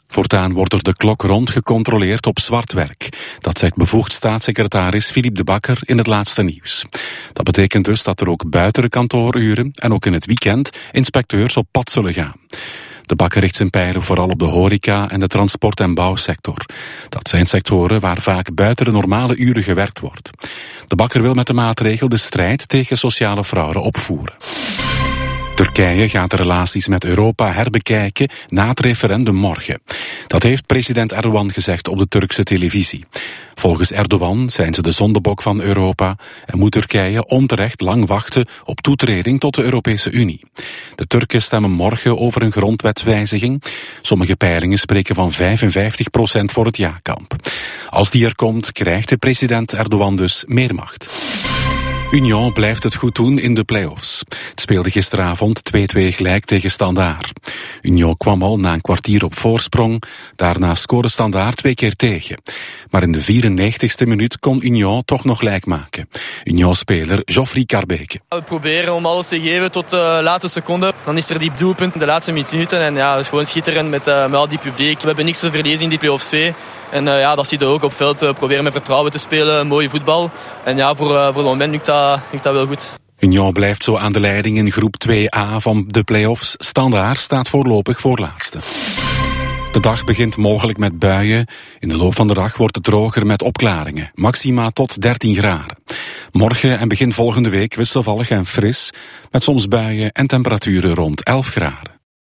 Voortaan wordt er de klok rond gecontroleerd op zwart werk. Dat zegt bevoegd staatssecretaris Philippe De Backer in het laatste nieuws. Dat betekent dus dat er ook buiten de kantooruren en ook in het weekend inspecteurs op pad zullen gaan. De Bakker richt zijn pijlen vooral op de horeca en de transport- en bouwsector. Dat zijn sectoren waar vaak buiten de normale uren gewerkt wordt. De Bakker wil met de maatregel de strijd tegen sociale fraude opvoeren. Turkije gaat de relaties met Europa herbekijken na het referendum morgen. Dat heeft president Erdogan gezegd op de Turkse televisie. Volgens Erdogan zijn ze de zondebok van Europa en moet Turkije onterecht lang wachten op toetreding tot de Europese Unie. De Turken stemmen morgen over een grondwetswijziging. Sommige peilingen spreken van 55% voor het ja-kamp. Als die er komt, krijgt de president Erdogan dus meer macht. Union blijft het goed doen in de play-offs. Het speelde gisteravond 2-2 gelijk tegen Standaard. Union kwam al na een kwartier op voorsprong. Daarna scoorde Standaard 2 keer tegen. Maar in de 94ste minuut kon Union toch nog gelijk maken. Union-speler Geoffrey Carbeke. We proberen om alles te geven tot de laatste seconde. Dan is er die doelpunt in de laatste minuten. En ja, het is gewoon schitterend met al die publiek. We hebben niks te verliezen in die play-offs 2. En dat zie je ook op veld. Proberen met vertrouwen te spelen, mooie voetbal. En ja, voor het moment lukt dat wel goed. Union blijft zo aan de leiding in groep 2A van de play-offs. Standaard staat voorlopig voorlaatste. De dag begint mogelijk met buien. In de loop van de dag wordt het droger met opklaringen. Maxima tot 13 graden. Morgen en begin volgende week wisselvallig en fris. Met soms buien en temperaturen rond 11 graden.